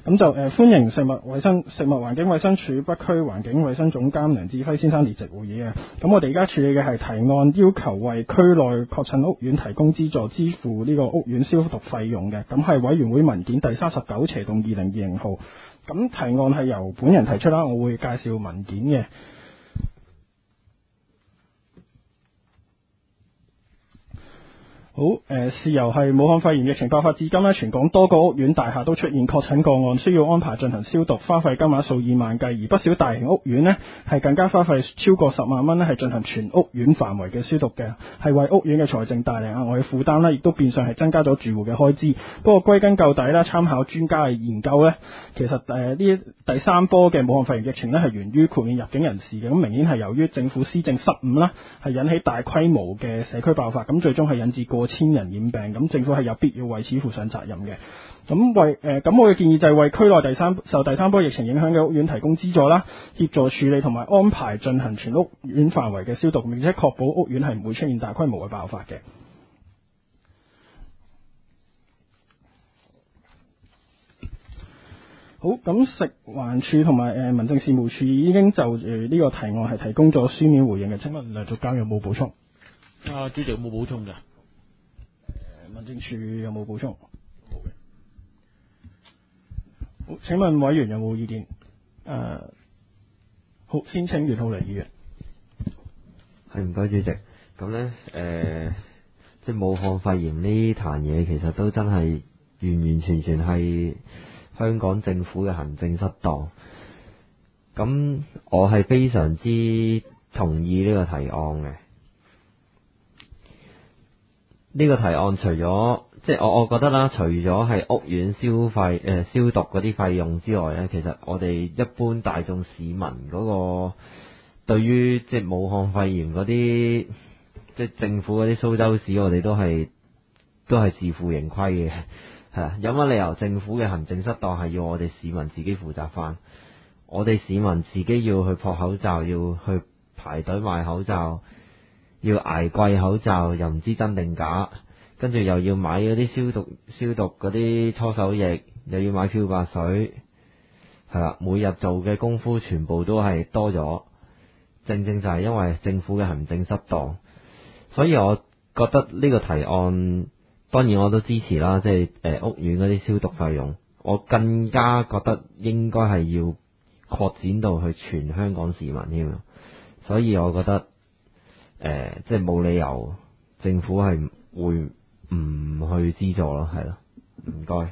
咁就歡迎食物環境衞生署北區環境衞生總監梁志輝先生列席會議嘅。咁我哋而家處理嘅係提案，要求為區內確診屋苑提供資助，支付呢個屋苑消毒費用嘅。咁係委員會文件第39/2020號。咁提案係由本人提出啦，我會介紹文件嘅。好，事由係武漢肺炎疫情爆發至今呢，全港多個屋苑大廈都出現確診個案，需要安排進行消毒，花費金額數以萬計，而不少大型屋苑呢係更加花費超過10萬蚊呢係進行全屋苑範圍嘅消毒嘅，係為屋苑嘅財政帶嚟額外嘅負擔啦，亦都變相係增加咗住戶嘅開支。不過歸根究底啦，參考專家嘅研究呢，其實呢第三波嘅武漢肺炎疫情呢係源於豁免入境人士嘅，咁明顯係由於政府施政失誤啦，係引起大規模嘅社區爆發，咁最終係引致過千人染病，咁政府係有必要為此負上責任嘅。咁我嘅建議就係為區內受第三波疫情影響嘅屋苑提供資助啦，協助處理同埋安排進行全屋苑範圍嘅消毒，並且確保屋苑係唔會出現大規模嘅爆發嘅。好，咁食環署同埋民政事務處已經就呢個提案係提供咗書面回應嘅。請問梁總監有冇補充？ 主席有冇補充嘅？ 民政處有冇補充？冇嘅。好，請問委員有冇意見？好，先請袁浩黎議員。 係，唔該主席。咁呢，即係武漢肺炎呢壇嘢，其實都真係完完全全係香港政府嘅行政失當。咁我係非常之同意呢個提案嘅。呢個提案除咗即係我覺得啦，除咗係屋苑消毒嗰啲費用之外呢，其實我哋一般大眾市民嗰個對於即係武漢肺炎嗰啲即係政府嗰啲蘇州市，我哋都係自負盈虧嘅，係啊，有乜理由政府嘅行政失當係要我哋市民自己負責翻？我哋市民自己要去撲口罩，要去排隊買口罩，要捱貴口罩，又唔知真定假，跟住又要買嗰啲消毒嗰啲搓手液，又要買漂白水，係啦，每日做嘅功夫全部都係多咗，正正就係因為政府嘅行政失當，所以我覺得呢個提案當然我都支持啦，即係屋苑嗰啲消毒費用，我更加覺得應該係要擴展到去全香港市民添，所以我覺得即係冇理由政府係會唔去資助咯，係咯，唔該。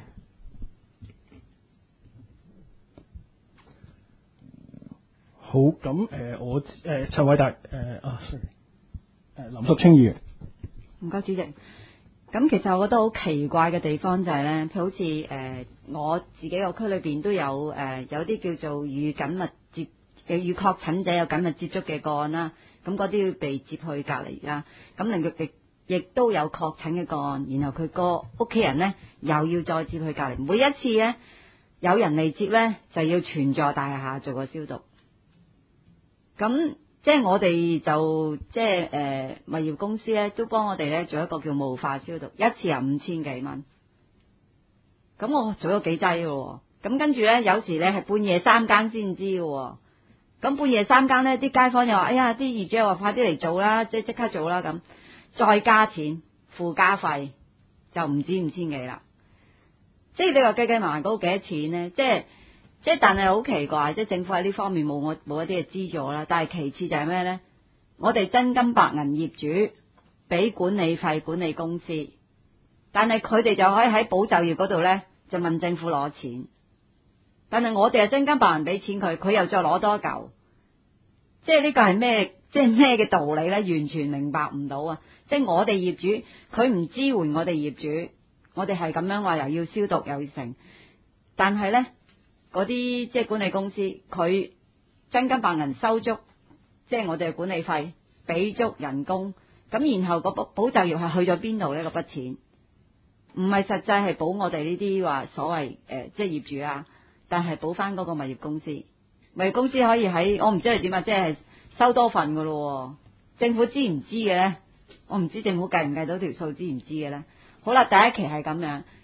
好，咁我陳偉達林淑清議員。 唔該主席。咁其實我覺得好奇怪嘅地方就係咧，譬如好似我自己個區裏邊都有有啲叫做與確診者有緊密接觸嘅個案啦，咁嗰啲要被接去隔離啦，咁另外亦都有確診嘅個案，然後佢個屋企人呢又要再接去隔離，每一次呢，有人嚟接呢，就要全座大廈做個消毒。咁即係我哋就即係物業公司呢，都幫我哋呢做一個叫霧化消毒，一次有5000幾蚊。咁我做咗幾劑嘅，咁跟住呢，有時呢係半夜3更先知嘅。咁半夜3更呢，啲街坊又話：哎呀，啲業主又話快啲嚟做啦，即刻做啦咁。再加錢附加費就唔知5000幾啦，即係你話計埋嗰幾多錢呢？即係但係好奇怪，即係政府喺呢方面冇一啲嘅資助啦。但係其次就係咩呢？我哋真金白銀業主俾管理費管理公司，但係佢哋就可以喺保就業嗰度呢，就問政府攞錢，但係我哋係真金白銀俾錢佢又再攞多嚿，即係呢個係咩？即係咩嘅道理呢？完全明白唔到啊！即係我哋業主，佢唔支援我哋業主，我哋係咁樣話又要消毒又要成，但係呢嗰啲即係管理公司，佢真金白銀收足，即係我哋嘅管理費，俾足人工，咁然後個保就業係去咗邊度呢？嗰筆錢唔係實際係保我哋呢啲話所謂即係業主啊，但係保翻嗰個物業公司，物業公司可以喺我唔知係點啊，即係收多份噶咯，政府知唔知嘅呢？我唔知政府計唔計到條數，知唔知嘅呢？好啦，第一期係咁樣，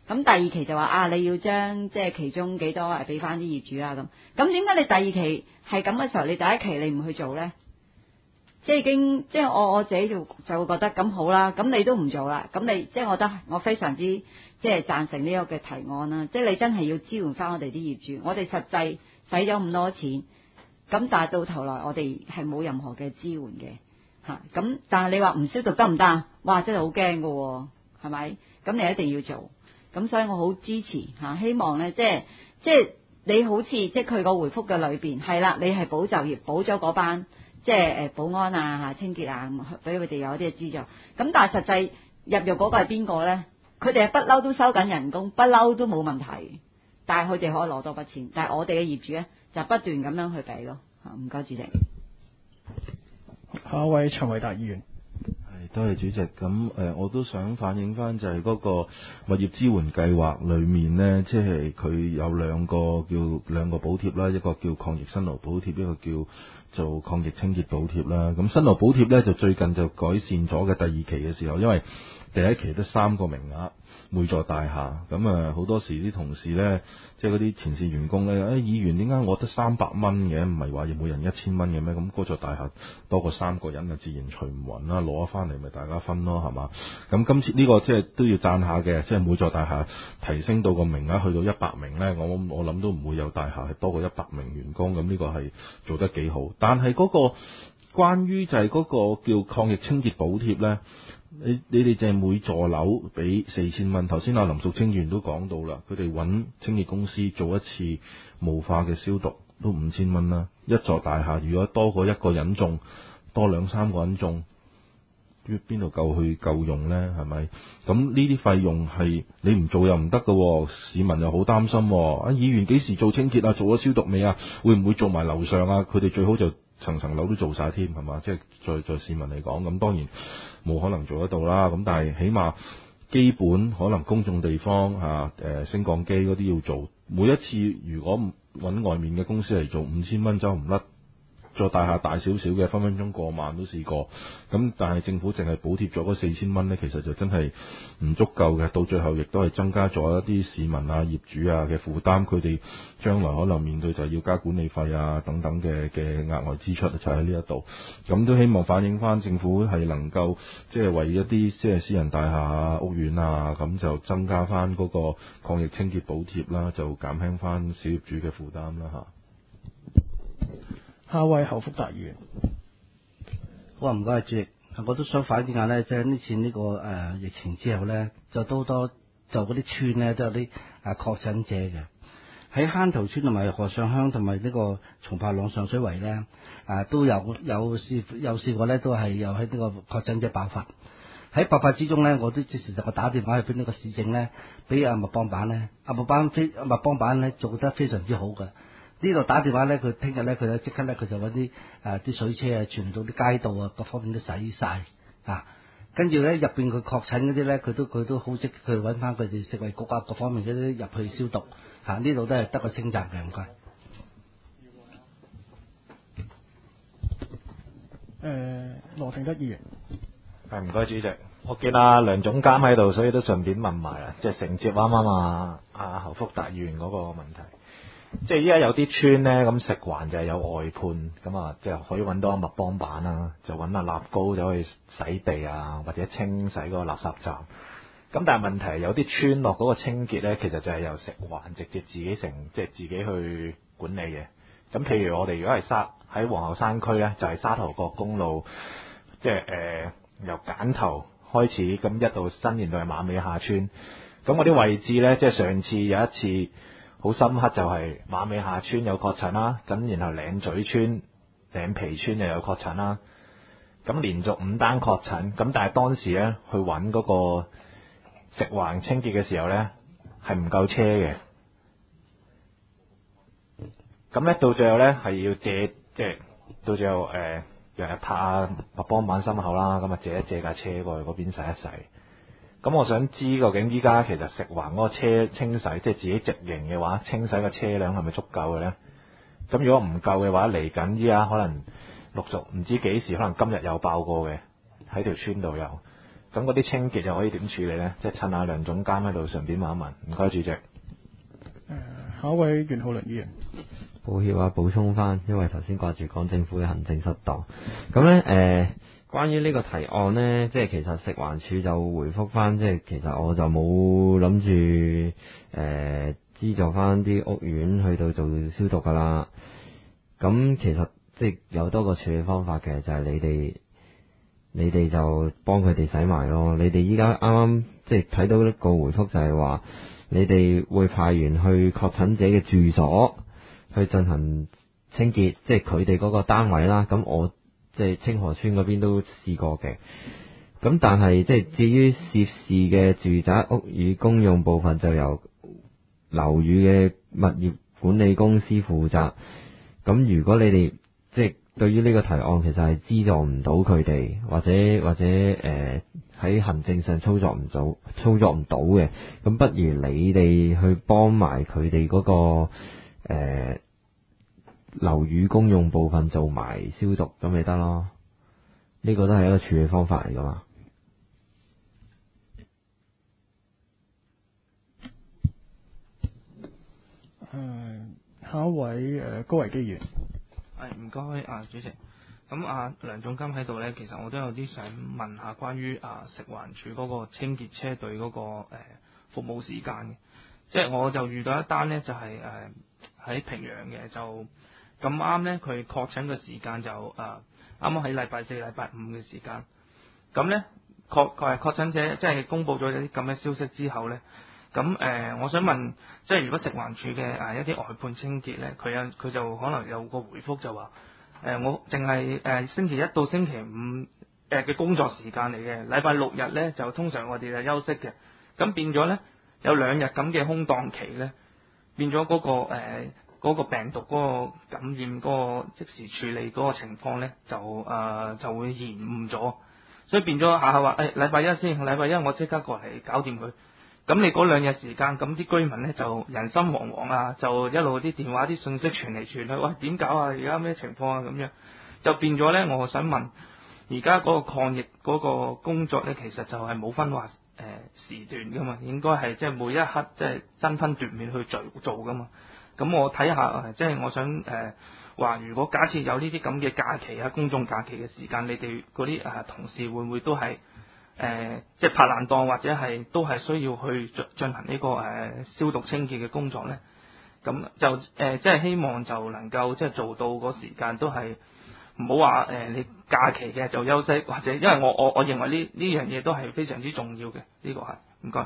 咁第二期就話你要將即係其中幾多俾翻啲業主啊咁。咁點解你第二期係咁嘅時候，你第一期你唔去做咧？即係已經即係我自己就會覺得咁好啦。咁你都唔做啦，咁你即係我覺得我非常之即係贊成呢個嘅提案啦。即係你真係要支援翻我哋啲業主，我哋實際使咗咁多錢，咁但係到頭來我哋係冇任何嘅支援嘅嚇。咁但係你話唔消毒得唔得啊？哇！真係好驚㗎喎，係咪？咁你一定要做。咁所以我好支持嚇，希望咧即係你好似即係佢個回覆嘅裏邊係啦，你係保就業，保咗嗰班即係保安啊、清潔啊，俾佢哋有啲嘅資助。咁但係實際入獄嗰個係邊個咧？佢哋係不嬲都收緊人工，不嬲都冇問題，但係佢哋可以攞多筆錢，但係我哋嘅業主咧就不斷咁樣去俾咯。唔該，主席。 下一位陳偉達議員。 多謝主席。咁我都想反映翻就係嗰個物業支援計劃裏面呢，即係佢有兩個補貼啦，一個叫抗疫辛勞補貼，一個叫做抗疫清潔補貼啦。咁辛勞補貼呢，就最近就改善咗嘅，第二期嘅時候，因為第一期得3個名額，每座大廈，咁好多時啲同事呢，即係嗰啲前線員工呢，議員點解我得300蚊嘅，唔係話要每人1000蚊嘅咩？咁嗰座大廈多過3個人啊，自然除唔勻啦，攞翻嚟咪大家分咯，係嘛？咁今次呢個即係都要讚下嘅，即係每座大廈提升到個名額去到100名呢，我諗都唔會有大廈係多過100名員工，咁呢個係做得幾好。但係嗰個關於就係嗰個叫抗疫清潔補貼呢。你哋淨係每座樓俾4000蚊，頭先阿林淑清議員都講到啦，佢哋揾清潔公司做一次霧化嘅消毒都5000蚊啦。一座大廈如果多過一個人中，多2-3個人中，邊度夠用呢？係咪？咁呢啲費用係你唔做又唔得㗎，市民又好擔心。議員幾時做清潔啊？做咗消毒未啊？會唔會做埋樓上啊？佢哋最好就層樓都做晒添，係嘛？即係在市民嚟講，咁當然冇可能做得到啦。咁但係起碼基本可能公眾地方升降機嗰啲要做。每一次如果揾外面嘅公司嚟做，5000蚊走唔甩。座大廈大少少嘅，分分鐘過萬都試過。咁但係政府淨係補貼咗嗰4000蚊呢，其實就真係唔足夠嘅。到最後亦都係增加咗一啲市民啊、業主啊嘅負擔，佢哋將來可能面對就要加管理費啊等等嘅額外支出，就喺呢一度。咁都希望反映翻政府係能夠即係為一啲即係私人大廈啊、屋苑啊，咁就增加翻嗰個抗疫清潔補貼啦，就減輕翻小業主嘅負擔啦嚇。 下位侯福達議員。 好啊，唔該主席。我都想反映下呢，即係呢次呢個疫情之後呢，就都多就嗰啲村呢都有啲確診者嘅。喺坑頭村同埋河上鄉同埋呢個松柏塱上水圍呢，都有試過呢，都係有喺呢個確診者爆發。喺爆發之中呢，我都即時就打電話去俾呢個市政呢，俾麥邦辦呢，麥邦辦呢做得非常之好嘅。呢度打電話咧，佢聽日咧，佢就即刻咧，佢就揾啲水車啊，傳到啲街道啊，各方面都洗晒啊。跟住咧，入邊佢確診嗰啲咧，佢都好積極去揾翻佢哋食衞局啊，各方面嗰啲入去消毒嚇。呢度都係得個稱讚嘅，唔該。 羅廷德議員。 唔該主席，我見阿梁總監喺度，所以都順便問埋啦，即係承接啱啱阿侯福達議員嗰個問題。即係依家有啲村呢，咁食環就係有外判，咁啊，即係可以揾到阿麥邦辦啦，就揾阿立高走去洗地啊，或者清洗嗰個垃圾站。咁但係問題有啲村落嗰個清潔呢，其實就係由食環直接自己即係自己去管理嘅。咁譬如我哋如果係喺皇后山區呢，就係沙頭角公路，即係由揀頭開始，咁一路伸延到係馬尾下村。咁嗰啲位置呢，即係上次有一次好深刻，就係馬尾下村有確診啦，咁然後嶺咀村、嶺皮村又有確診啦，咁連續5單確診，咁但係當時咧去揾嗰個食環清潔嘅時候咧係唔夠車嘅，咁咧到最後咧係要借，即係到最後日日拍下麥邦辦心口啦，咁啊借架車過去嗰邊洗一洗。咁我想知究竟依家其實食環嗰個車清洗，即係自己直營嘅話，清洗個車輛係咪足夠嘅呢？咁如果唔夠嘅話，嚟緊依家可能陸續唔知幾時，可能今日有爆過嘅喺條村度有。 咁嗰啲清潔又可以點處理呢？即係趁下梁總監喺度，順便問一問。唔該，主席。 下一位袁浩麟議員。 抱歉啊，補充翻，因為頭先掛住講政府嘅行政失當。咁呢，關於呢個提案呢，即係其實食環署就回覆翻，即係其實我就冇諗住資助翻啲屋苑去到做消毒噶啦。咁其實即係有多個處理方法嘅，就係你哋就幫佢哋洗埋咯。你哋依家啱啱即係睇到一個回覆就係話，你哋會派員去確診者嘅住所去進行清潔，即係佢哋嗰個單位啦。咁我即係清河村嗰邊都試過嘅。咁但係即係至於涉事嘅住宅屋宇公用部分，就由樓宇嘅物業管理公司負責。咁如果你哋即係對於呢個提案，其實係資助唔到佢哋，或者喺行政上操作唔到嘅，咁不如你哋去幫埋佢哋嗰個樓宇公用部分做埋消毒，咁咪得咯。呢個都係一個處理方法嚟噶嘛。 下一位高維基議員。 唔該主席。咁梁總監喺度呢，其實我都有啲想問下關於食環署嗰個清潔車隊嗰個服務時間嘅。即係我就遇到一單呢，就係喺平陽嘅，就咁啱呢，佢確診嘅時間就啱啱喺禮拜四、禮拜五嘅時間。咁呢，確診者即係公佈咗啲咁嘅消息之後呢。咁我想問，即係如果食環署嘅一啲外判清潔呢，佢就可能有個回覆就話，我淨係星期一到星期五嘅工作時間嚟嘅，禮拜六日呢就通常我哋就休息嘅。咁變咗呢，有2日咁嘅空檔期呢，變咗嗰個病毒嗰個感染嗰個即時處理嗰個情況呢，就會延誤咗，所以變咗下話禮拜一先，禮拜一我即刻過嚟搞掂佢。咁你嗰2日時間，咁啲居民呢就人心惶惶啊，就一路啲電話啲信息傳嚟傳去，喂，點搞啊？而家咩情況啊？咁樣就變咗呢。我想問，而家嗰個抗疫嗰個工作呢，其實就係冇分話時段噶嘛，應該係即係每一刻即係爭分奪秒去做噶嘛。咁我睇下即係我想話，如果假設有呢啲咁嘅假期啊，公眾假期嘅時間，你哋嗰啲同事會唔會都係即係拍爛檔，或者係都係需要去進行呢個消毒清潔嘅工作呢？咁就即係希望就能夠即係做到個時間都係唔好話你假期嘅就休息，或者因為我認為呢樣嘢都係非常之重要嘅，呢個係唔該。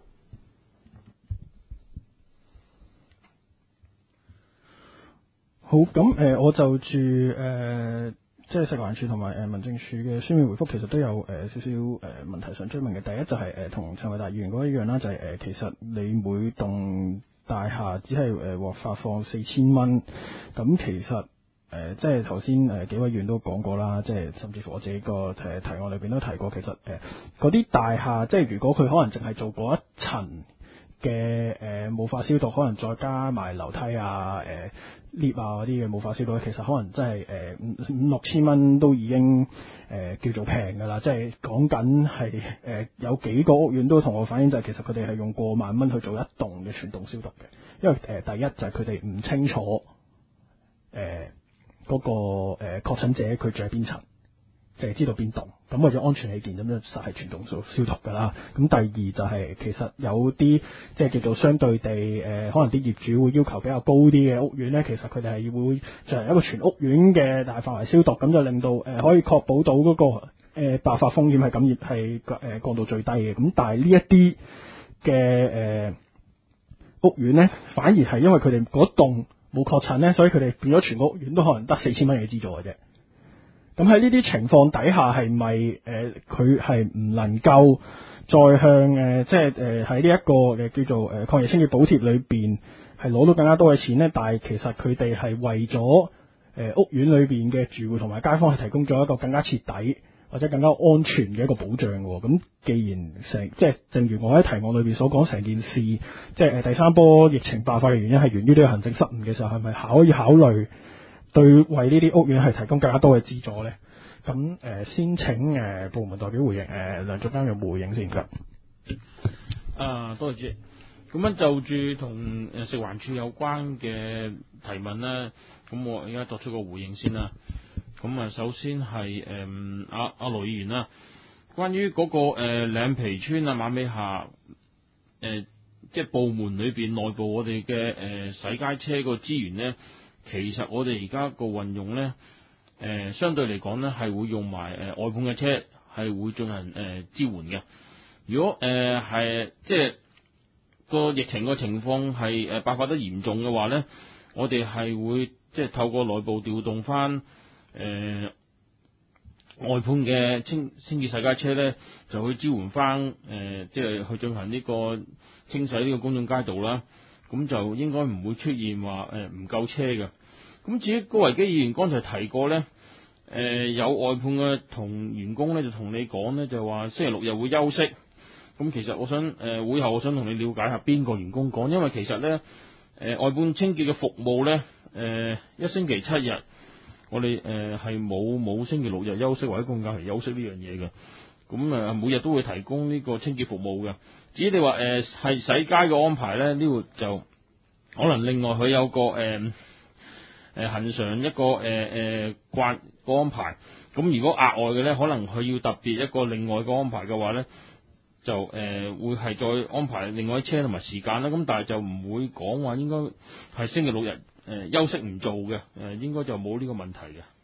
好，咁我就住即係食環署同埋民政署嘅書面回覆，其實都有少少問題想追問嘅。第一就係同陳偉達議員嗰一樣啦，就係其實你每棟大廈只係獲發放4000蚊，咁其實即係頭先幾位議員都講過啦，即係甚至乎我自己個提案裏邊都提過，其實嗰啲大廈，即係如果佢可能淨係做嗰一層嘅霧化消毒，可能再加埋樓梯啊、lift 啊嗰啲嘅霧化消毒，其實可能真係5-6千蚊都已經叫做平㗎啦。即係講緊係有幾個屋苑都同我反映，就係其實佢哋係用過萬蚊去做一棟嘅全棟消毒嘅，因為第一就係佢哋唔清楚嗰個確診者佢住喺邊層，淨係知道邊棟，咁為咗安全起見，咁就實係全棟消毒㗎啦。咁第二就係其實有啲即係叫做相對地可能啲業主會要求比較高啲嘅屋苑呢，其實佢哋係會進行一個全屋苑嘅大範圍消毒，咁就令到可以確保到嗰個爆發風險係感染係降到最低嘅。咁但係呢一啲嘅屋苑呢，反而係因為佢哋嗰棟冇確診呢，所以佢哋變咗全個屋苑都可能得4000蚊嘅資助嘅啫。咁喺呢啲情況底下，係咪佢係唔能夠再向即係喺呢一個叫做抗疫清潔補貼裏邊係攞到更加多嘅錢呢？但係其實佢哋係為咗屋苑裏邊嘅住戶同埋街坊係提供咗一個更加徹底或者更加安全嘅一個保障喎。咁既然即係正如我喺提案裏邊所講，成件事即係第3波疫情爆發嘅原因係源於呢個行政失誤嘅時候，係咪可以考慮對為呢啲屋苑係提供更加多嘅資助呢？ 咁先請部門代表回應，梁總監有冇回應先㗎？ 多謝主席。咁樣就住同食環署有關嘅提問咧，咁我而家作出個回應先啦。咁首先係阿羅議員啦，關於嗰個兩皮村啊、馬尾下即係部門裏邊內部我哋嘅洗街車個資源咧，其實我哋而家個運用咧，相對嚟講咧係會用埋外判嘅車，係會進行支援嘅。如果係即係個疫情個情況係爆發得嚴重嘅話咧，我哋係會即係透過內部調動翻外判嘅清潔洗街車咧，就去支援翻即係去進行呢個清洗呢個公眾街道啦。咁就應該唔會出現話唔夠車嘅。咁至於高維基議員剛才提過咧，有外判嘅同員工咧就同你講咧，就話星期六日會休息。咁其實我想會後我想同你了解下邊個員工講，因為其實咧外判清潔嘅服務咧一星期7日，我哋係冇星期六日休息或者公假期休息呢樣嘢嘅。咁每日都會提供呢個清潔服務嘅。至於你話係洗街嘅安排咧，呢度就可能另外佢有個恆常一個慣個安排。咁如果額外嘅咧，可能佢要特別一個另外個安排嘅話咧，就會係再安排另外啲車同埋時間啦。咁但係就唔會講話應該係星期六日休息唔做嘅，應該就冇呢個問題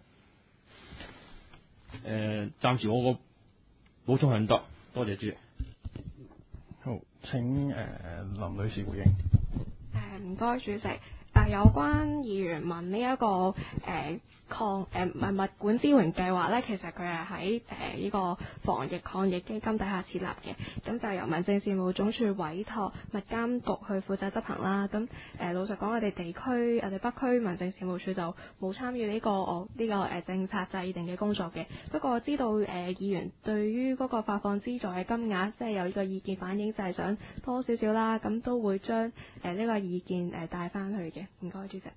嘅。暫時我個補充很多，多謝主席。 好，請林女士回應。 唔該主席。有關議員問呢、一個物管支援計劃呢，其實佢係喺呢個防疫抗疫基金底下設立嘅，咁就由民政事務總署委託物監局去負責執行啦。咁老實講，我哋地區我哋北區民政事務處就冇參與呢個政策制定嘅工作嘅。不過我知道議員對於嗰個發放資助嘅金額，即係有呢個意見反映，就係想多少少啦，咁都會將呢個意見帶翻去嘅。唔該，主席。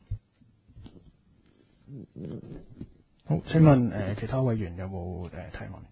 好，請問其他委員有冇提問？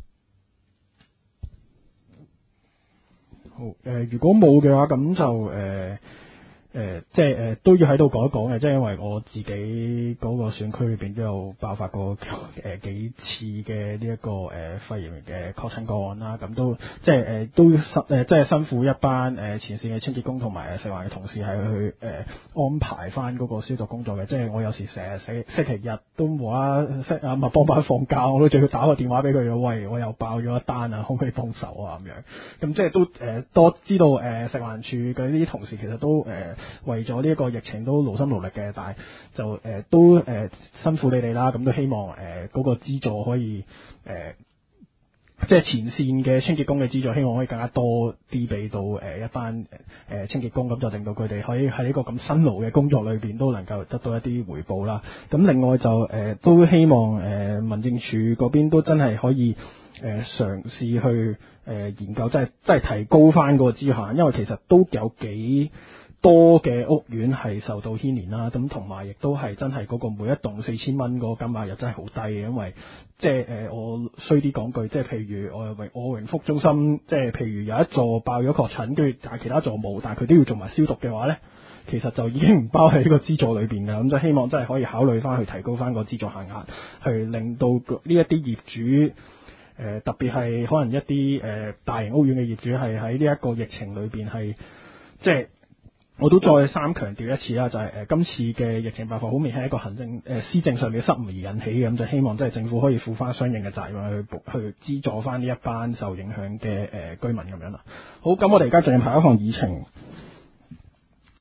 好，如果冇嘅話，咁就即係都要喺度講一講嘅，即係因為我自己嗰個選區裏邊都有爆發過幾次嘅呢一個肺炎嘅確診個案啦，咁都即係都即係辛苦一班前線嘅清潔工同埋食環嘅同事係去安排翻嗰個消毒工作嘅，即係我有時成日星期日都冇啊咪幫班放假，我都仲要打個電話俾佢，喂，我又爆咗一單啊，可唔可以幫手啊咁樣？咁即係都多知道食環署嘅呢啲同事其實都為咗呢一個疫情都勞心勞力嘅，但係就都辛苦你哋啦，咁都希望嗰個資助可以即係前線嘅清潔工嘅資助，希望可以更加多啲俾到一班清潔工，咁就令到佢哋可以喺呢個咁辛勞嘅工作裏邊都能夠得到一啲回報啦。咁另外就都希望民政處嗰邊都真係可以嘗試去研究，即係提高翻個資限，因為其實都有幾多嘅屋苑係受到牽連啦，咁同埋亦都係真係嗰個每一棟4000蚊嗰個金額又真係好低嘅，因為即係我衰啲講句，即係譬如我榮福中心，即係譬如有一座爆咗確診，跟住但係其他座冇，但係佢都要做埋消毒嘅話咧，其實就已經唔包喺呢個資助裏邊㗎，咁就希望真係可以考慮翻去提高翻個資助限額，去令到呢一啲業主特別係可能一啲大型屋苑嘅業主係喺呢一個疫情裏邊係即係。我都再三強調一次啦，就係今次嘅疫情爆發好明顯係一個行政施政上面嘅失誤而引起嘅，咁就希望即係政府可以負翻相應嘅責任去資助翻呢一班受影響嘅居民咁樣啦。好，咁我哋而家進入下一項議程。